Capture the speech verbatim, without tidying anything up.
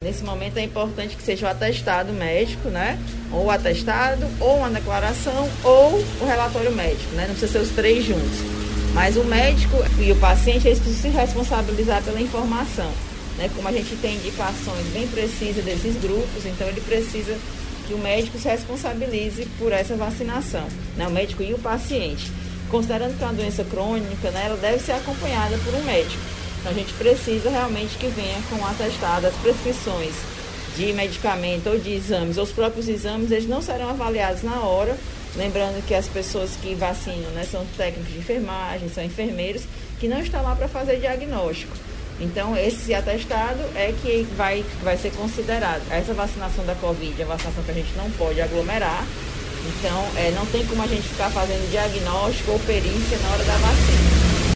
nesse momento é importante que seja o atestado médico, né? Ou o atestado, ou uma declaração, ou o relatório médico, né? Não precisa ser os três juntos. Mas o médico e o paciente, eles precisam se responsabilizar pela informação, né? Como a gente tem indicações bem precisas desses grupos, então ele precisa que o médico se responsabilize por essa vacinação, né? O médico e o paciente. Considerando que é uma doença crônica, né? Ela deve ser acompanhada por um médico. Então a gente precisa realmente que venha com o atestado, as prescrições de medicamento ou de exames, ou os próprios exames, eles não serão avaliados na hora. Lembrando que as pessoas que vacinam, né, são técnicos de enfermagem, são enfermeiros, que não estão lá para fazer diagnóstico. Então, esse atestado é que vai, vai ser considerado. Essa vacinação da Covid é a vacinação que a gente não pode aglomerar. Então, é, não tem como a gente ficar fazendo diagnóstico ou perícia na hora da vacina.